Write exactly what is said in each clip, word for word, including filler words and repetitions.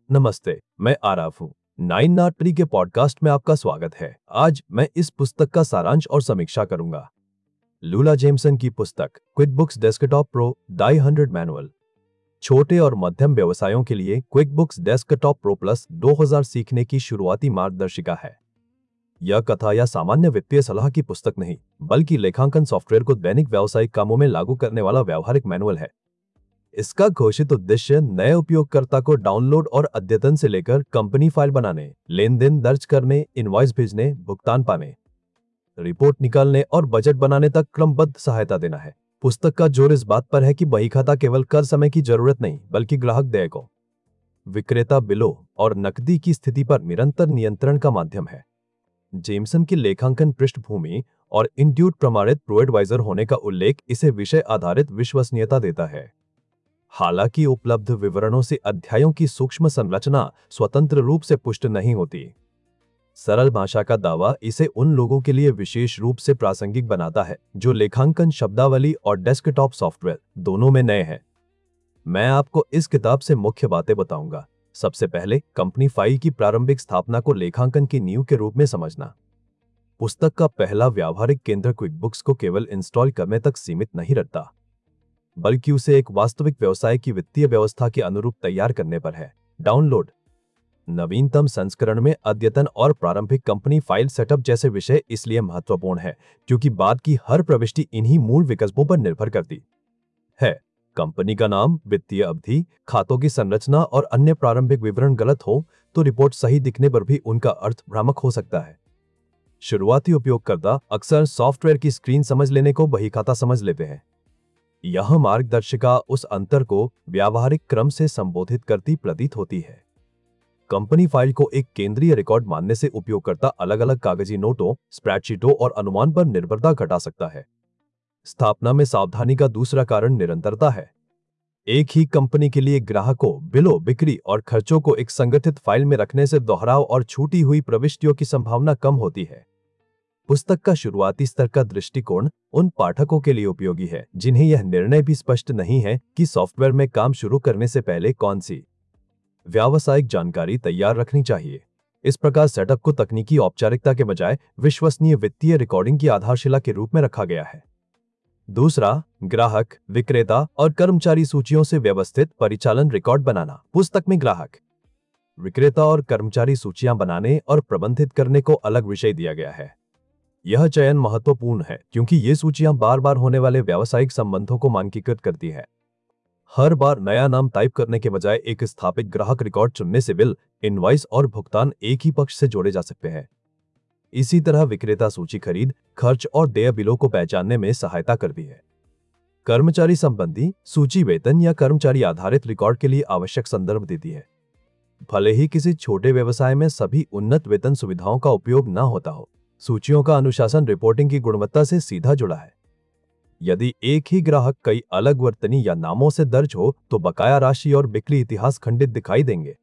नमस्ते, मैं आराव हूँ। नाइन नॉट थ्री के पॉडकास्ट में आपका स्वागत है। आज मैं इस पुस्तक का सारांश और समीक्षा करूंगा। लूला जेमसन की पुस्तक क्विकबुक्स डेस्कटॉप प्रो ढाई हंड्रेड मैनुअल, छोटे और मध्यम व्यवसायों के लिए क्विकबुक्स डेस्कटॉप प्रो प्लस दो हज़ार सीखने की शुरुआती मार्गदर्शिका है। यह कथा या सामान्य वित्तीय सलाह की पुस्तक नहीं, बल्कि लेखांकन सॉफ्टवेयर को दैनिक व्यावसायिक कामों में लागू करने वाला व्यावहारिक मैनुअल है। इसका घोषित उद्देश्य नए उपयोगकर्ता को डाउनलोड और अद्यतन से लेकर कंपनी फाइल बनाने, लेन देन दर्ज करने, इनवॉइस भेजने, भुगतान पाने, रिपोर्ट निकालने और बजट बनाने तक क्रमबद्ध सहायता देना है। पुस्तक का जोर इस बात पर है कि बही खाता केवल कर समय की जरूरत नहीं, बल्कि ग्राहक देयकों, विक्रेता बिलों और नकदी की स्थिति पर निरंतर नियंत्रण का माध्यम है। जेमसन की लेखांकन पृष्ठभूमि और इंट्यूट प्रमाणित प्रो एडवाइजर होने का उल्लेख इसे विषय आधारित विश्वसनीयता देता है। हालांकि उपलब्ध विवरणों से अध्यायों की सूक्ष्म संरचना स्वतंत्र रूप से पुष्ट नहीं होती। सरल भाषा का दावा इसे उन लोगों के लिए विशेष रूप से प्रासंगिक बनाता है जो लेखांकन शब्दावली और डेस्कटॉप सॉफ्टवेयर दोनों में नए हैं। मैं आपको इस किताब से मुख्य बातें बताऊंगा। सबसे पहले, कंपनी फाइल की प्रारंभिक स्थापना को लेखांकन की नींव के रूप में समझना। पुस्तक का पहला व्यावहारिक केंद्र क्विकबुक्स को केवल इंस्टॉल करने तक सीमित नहीं रहता, बल्कि उसे एक वास्तविक व्यवसाय की वित्तीय व्यवस्था के अनुरूप तैयार करने पर है। डाउनलोड, नवीनतम संस्करण में अद्यतन और प्रारंभिक कंपनी फाइल सेटअप जैसे विषय इसलिए महत्वपूर्ण है क्योंकि बाद की हर प्रविष्टि इन्हीं मूल विकल्पों पर निर्भर करती है। कंपनी का नाम, वित्तीय अवधि, खातों की संरचना और अन्य प्रारंभिक विवरण गलत हो तो रिपोर्ट सही दिखने पर भी उनका अर्थ भ्रामक हो सकता है। शुरुआती उपयोगकर्ता अक्सर सॉफ्टवेयर की स्क्रीन समझ लेने को बही खाता समझ लेते हैं। यह मार्गदर्शिका उस अंतर को व्यावहारिक क्रम से संबोधित करती प्रतीत होती है। कंपनी फाइल को एक केंद्रीय रिकॉर्ड मानने से उपयोगकर्ता अलग अलग कागजी नोटों, स्प्रेडशीटों और अनुमान पर निर्भरता घटा सकता है। स्थापना में सावधानी का दूसरा कारण निरंतरता है। एक ही कंपनी के लिए ग्राहकों, बिलों, बिक्री और खर्चों को एक संगठित फाइल में रखने से दोहराव और छूटी हुई प्रविष्टियों की संभावना कम होती है। पुस्तक का शुरुआती स्तर का दृष्टिकोण उन पाठकों के लिए उपयोगी है जिन्हें यह निर्णय भी स्पष्ट नहीं है कि सॉफ्टवेयर में काम शुरू करने से पहले कौन सी व्यावसायिक जानकारी तैयार रखनी चाहिए। इस प्रकार सेटअप को तकनीकी औपचारिकता के बजाय विश्वसनीय वित्तीय रिकॉर्डिंग की आधारशिला के रूप में रखा गया है। दूसरा, ग्राहक, विक्रेता और कर्मचारी सूचियों से व्यवस्थित परिचालन रिकॉर्ड बनाना। पुस्तक में ग्राहक, विक्रेता और कर्मचारी सूचियां बनाने और प्रबंधित करने को अलग विषय दिया गया है। यह चयन महत्वपूर्ण है क्योंकि ये सूचियां बार बार होने वाले व्यावसायिक संबंधों को मानकीकृत करती है। हर बार नया नाम टाइप करने के बजाय एक स्थापित ग्राहक रिकॉर्ड चुनने से बिल, इनवॉइस और भुगतान एक ही पक्ष से जोड़े जा सकते हैं। इसी तरह विक्रेता सूची खरीद, खर्च और देय बिलों को पहचानने में सहायता करती है। कर्मचारी संबंधी सूची वेतन या कर्मचारी आधारित रिकॉर्ड के लिए आवश्यक संदर्भ देती है। भले ही किसी छोटे व्यवसाय में सभी उन्नत वेतन सुविधाओं का उपयोग न होता हो, सूचियों का अनुशासन रिपोर्टिंग की गुणवत्ता से सीधा जुड़ा है। यदि एक ही ग्राहक कई अलग वर्तनी या नामों से दर्ज हो तो बकाया राशि और बिक्री इतिहास खंडित दिखाई देंगे।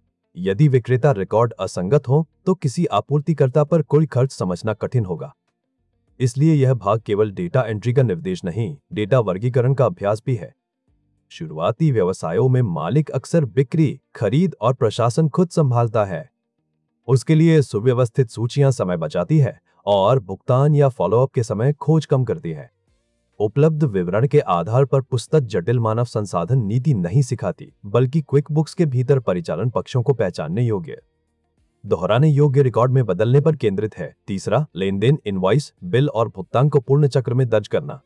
यदि विक्रेता रिकॉर्ड असंगत हो तो किसी आपूर्तिकर्ता पर कुल खर्च समझना कठिन होगा। इसलिए यह भाग केवल डेटा एंट्री का निर्देश नहीं, डेटा वर्गीकरण का अभ्यास भी है। शुरुआती व्यवसायों में मालिक अक्सर बिक्री, खरीद और प्रशासन खुद संभालता है। उसके लिए सुव्यवस्थित सूचियां समय बचाती है और भुगतान या फॉलोअप के समय खोज कम करती है। उपलब्ध विवरण के आधार पर पुस्तक जटिल मानव संसाधन नीति नहीं सिखाती, बल्कि क्विकबुक्स के भीतर परिचालन पक्षों को पहचानने योग्य, दोहराने योग्य रिकॉर्ड में बदलने पर केंद्रित है। तीसरा, लेन देन, इनवॉइस, बिल और भुगतान को पूर्ण चक्र में दर्ज करना।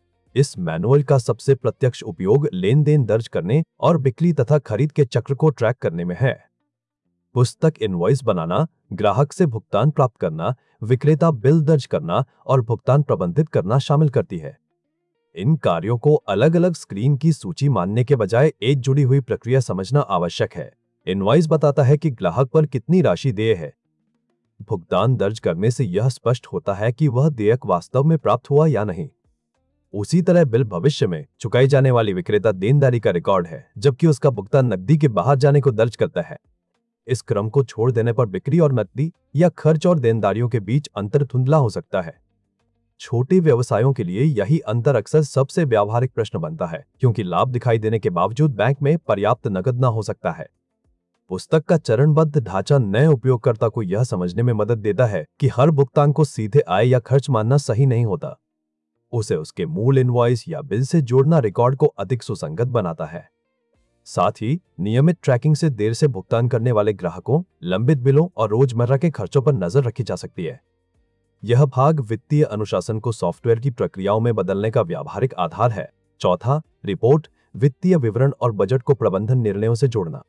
इस मैनुअल का सबसे प्रत्यक्ष उपयोग लेन देन दर्ज करने और बिक्री तथा खरीद के चक्र को ट्रैक करने में है। पुस्तक इनवॉइस बनाना, ग्राहक से भुगतान प्राप्त करना, विक्रेता बिल दर्ज करना और भुगतान प्रबंधित करना शामिल करती है। इन कार्यों को अलग अलग स्क्रीन की सूची मानने के बजाय एक जुड़ी हुई प्रक्रिया समझना आवश्यक है। इनवॉइस बताता है कि ग्राहक पर कितनी राशि देय है। भुगतान दर्ज करने से यह स्पष्ट होता है कि वह देयक वास्तव में प्राप्त हुआ या नहीं। उसी तरह बिल भविष्य में चुकाई जाने वाली विक्रेता देनदारी का रिकॉर्ड है, जबकि उसका भुगतान नकदी के बाहर जाने को दर्ज करता है। इस क्रम को छोड़ देने पर बिक्री और नकदी या खर्च और देनदारियों के बीच अंतर धुंधला हो सकता है। छोटे व्यवसायों के लिए यही अंतर अक्सर सबसे व्यावहारिक प्रश्न बनता है, क्योंकि लाभ दिखाई देने के बावजूद बैंक में पर्याप्त नकद न हो सकता है। पुस्तक का चरणबद्ध ढांचा नए उपयोगकर्ता को यह समझने में मदद देता है कि हर भुगतान को सीधे आय या खर्च मानना सही नहीं होता। उसे उसके मूल इनवॉइस या बिल से जोड़ना रिकॉर्ड को अधिक सुसंगत बनाता है। साथ ही नियमित ट्रैकिंग से देर से भुगतान करने वाले ग्राहकों, लंबित बिलों और रोजमर्रा के खर्चों पर नजर रखी जा सकती है। यह भाग वित्तीय अनुशासन को सॉफ्टवेयर की प्रक्रियाओं में बदलने का व्यावहारिक आधार है। चौथा, रिपोर्ट, वित्तीय विवरण और बजट को प्रबंधन निर्णयों से जोड़ना।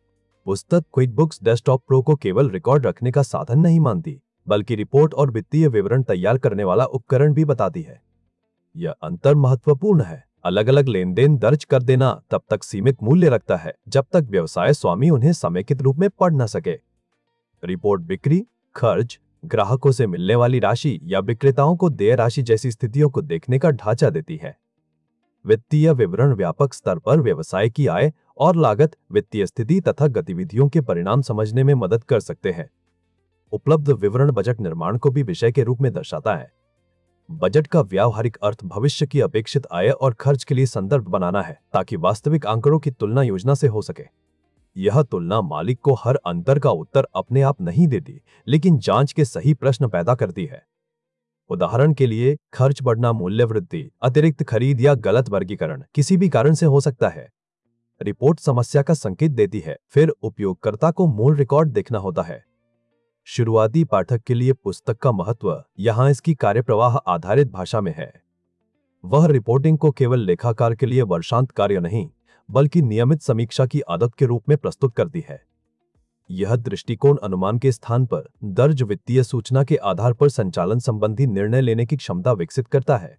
पुस्तक क्विकबुक्स डेस्कटॉप प्रो को केवल रिकॉर्ड रखने का साधन नहीं मानती, बल्कि रिपोर्ट और वित्तीय विवरण तैयार करने वाला उपकरण भी बताती है। यह अंतर महत्वपूर्ण है। अलग अलग लेन देन दर्ज कर देना तब तक सीमित मूल्य रखता है जब तक व्यवसाय स्वामी उन्हें समेकित रूप में पढ़ न सके। रिपोर्ट बिक्री, खर्च, ग्राहकों से मिलने वाली राशि या विक्रेताओं को देय राशि जैसी स्थितियों को देखने का ढांचा देती है। वित्तीय विवरण व्यापक स्तर पर व्यवसाय की आय और लागत, वित्तीय स्थिति तथा गतिविधियों के परिणाम समझने में मदद कर सकते हैं। उपलब्ध विवरण बजट निर्माण को भी विषय के रूप में दर्शाता है। बजट का व्यावहारिक अर्थ भविष्य की अपेक्षित आय और खर्च के लिए संदर्भ बनाना है, ताकि वास्तविक आंकड़ों की तुलना योजना से हो सके। यह तुलना मालिक को हर अंतर का उत्तर अपने आप नहीं देती, लेकिन जांच के सही प्रश्न पैदा करती है। उदाहरण के लिए, खर्च बढ़ना, मूल्य वृद्धि, अतिरिक्त खरीद या गलत वर्गीकरण किसी भी कारण से हो सकता है। रिपोर्ट समस्या का संकेत देती है, फिर उपयोगकर्ता को मूल रिकॉर्ड देखना होता है। शुरुआती पाठक के लिए पुस्तक का महत्व यहां इसकी कार्यप्रवाह आधारित भाषा में है। वह रिपोर्टिंग को केवल लेखाकार के लिए वर्षांत कार्य नहीं, बल्कि नियमित समीक्षा की आदत के रूप में प्रस्तुत करती है। यह दृष्टिकोण अनुमान के स्थान पर दर्ज वित्तीय सूचना के आधार पर संचालन संबंधी निर्णय लेने की क्षमता विकसित करता है।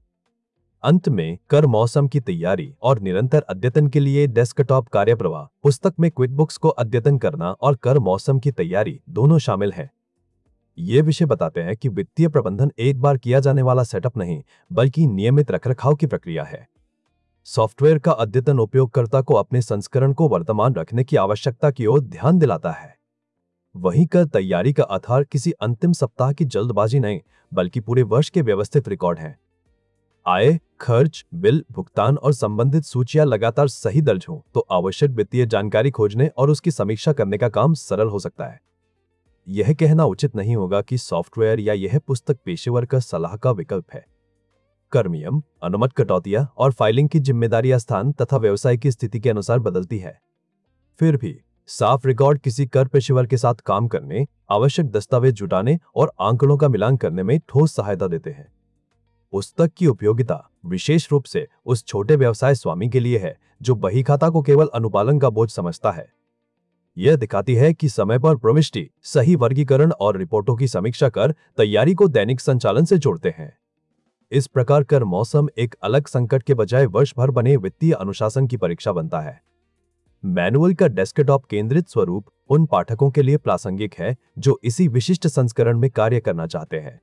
अंत में, कर मौसम की तैयारी और निरंतर अद्यतन के लिए डेस्कटॉप कार्यप्रवाह। पुस्तक में क्विकबुक्स को अद्यतन करना और कर मौसम की तैयारी दोनों शामिल हैं। ये विषय बताते हैं कि वित्तीय प्रबंधन एक बार किया जाने वाला सेटअप नहीं, बल्कि नियमित रखरखाव की प्रक्रिया है। सॉफ्टवेयर का अद्यतन उपयोगकर्ता को अपने संस्करण को वर्तमान रखने की आवश्यकता की ओर ध्यान दिलाता है। वहीं कर तैयारी का आधार किसी अंतिम सप्ताह की जल्दबाजी नहीं, बल्कि पूरे वर्ष के व्यवस्थित रिकॉर्ड हैं। आय, खर्च, बिल, भुगतान और संबंधित सूचियां लगातार सही दर्ज हों तो आवश्यक वित्तीय जानकारी खोजने और उसकी समीक्षा करने का काम सरल हो सकता है। यह कहना उचित नहीं होगा कि सॉफ्टवेयर या यह पुस्तक पेशेवर का सलाह का विकल्प है। कर नियम, अनुमत कटौतियां और फाइलिंग की जिम्मेदारियां स्थान तथा व्यवसाय की स्थिति के अनुसार बदलती है। फिर भी साफ रिकॉर्ड किसी कर पेशेवर के साथ काम करने, आवश्यक दस्तावेज जुटाने और आंकड़ों का मिलान करने में ठोस सहायता देते हैं। पुस्तक की उपयोगिता विशेष रूप से उस छोटे व्यवसाय स्वामी के लिए है जो बही खाता को केवल अनुपालन का बोझ समझता है। यह दिखाती है कि समय पर प्रविष्टि, सही वर्गीकरण और रिपोर्टों की समीक्षा कर तैयारी को दैनिक संचालन से जोड़ते हैं। इस प्रकार कर मौसम एक अलग संकट के बजाय वर्ष भर बने वित्तीय अनुशासन की परीक्षा बनता है। मैनुअल का डेस्कटॉप केंद्रित स्वरूप उन पाठकों के लिए प्रासंगिक है जो इसी विशिष्ट संस्करण में कार्य करना चाहते हैं,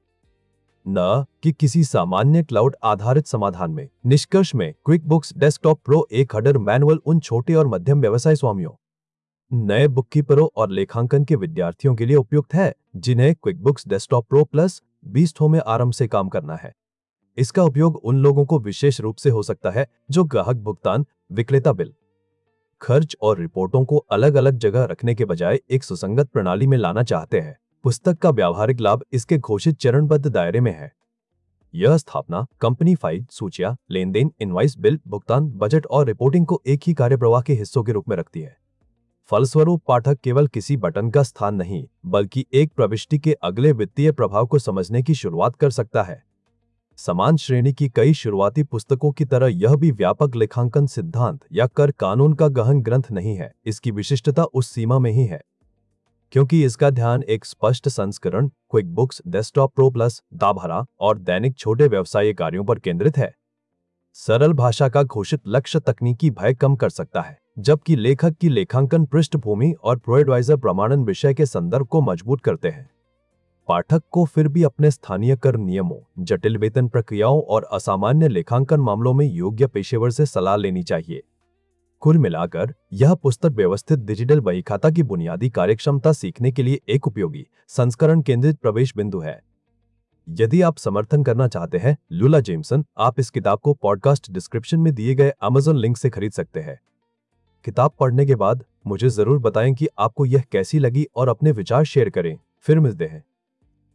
न कि किसी सामान्य क्लाउड आधारित समाधान में। निष्कर्ष में, क्विकबुक्स डेस्कटॉप प्रो एक हेडर मैनुअल उन छोटे और मध्यम व्यवसाय स्वामियों, नए बुककीपरों और लेखांकन के विद्यार्थियों के लिए उपयुक्त है जिन्हें क्विकबुक्स डेस्कटॉप प्रो प्लस बीस्टो में आराम से काम करना है। इसका उपयोग उन लोगों को विशेष रूप से हो सकता है जो ग्राहक भुगतान, विक्रेता बिल, खर्च और रिपोर्टों को अलग अलग जगह रखने के बजाय एक सुसंगत प्रणाली में लाना चाहते हैं। पुस्तक का व्यावहारिक लाभ इसके घोषित चरणबद्ध दायरे में है। यह स्थापना कंपनी फाइल, सूचियां, लेन देन, इनवॉइस, बिल, भुगतान, बजट और रिपोर्टिंग को एक ही कार्यप्रवाह के हिस्सों के रूप में रखती है। फलस्वरूप पाठक केवल किसी बटन का स्थान नहीं, बल्कि एक प्रविष्टि के अगले वित्तीय प्रभाव को समझने की शुरुआत कर सकता है। समान श्रेणी की कई शुरुआती पुस्तकों की तरह यह भी व्यापक लेखांकन सिद्धांत या कर कानून का गहन ग्रंथ नहीं है। इसकी विशिष्टता उस सीमा में ही है क्योंकि इसका ध्यान एक स्पष्ट संस्करण क्विकबुक्स डेस्कटॉप प्रो प्लस, दाभारा और दैनिक छोटे व्यवसायिक कार्यों पर केंद्रित है। सरल भाषा का घोषित लक्ष्य तकनीकी भय कम कर सकता है, जबकि लेखक की लेखांकन पृष्ठभूमि और प्रोएडवाइजर प्रमाणन विषय के संदर्भ को मजबूत करते हैं। पाठक को फिर भी अपने स्थानीय कर नियमों, जटिल वेतन प्रक्रियाओं और असामान्य लेखांकन मामलों में योग्य पेशेवर से सलाह लेनी चाहिए। कुल मिलाकर यह पुस्तक व्यवस्थित डिजिटल बही खाता की बुनियादी कार्यक्षमता सीखने के लिए एक उपयोगी संस्करण केंद्रित प्रवेश बिंदु है। यदि आप समर्थन करना चाहते हैं लूला जेमसन, आप इस किताब को पॉडकास्ट डिस्क्रिप्शन में दिए गए अमेज़न लिंक से खरीद सकते हैं। किताब पढ़ने के बाद मुझे ज़रूर बताएं कि आपको यह कैसी लगी और अपने विचार शेयर करें। फिर मिलते हैं।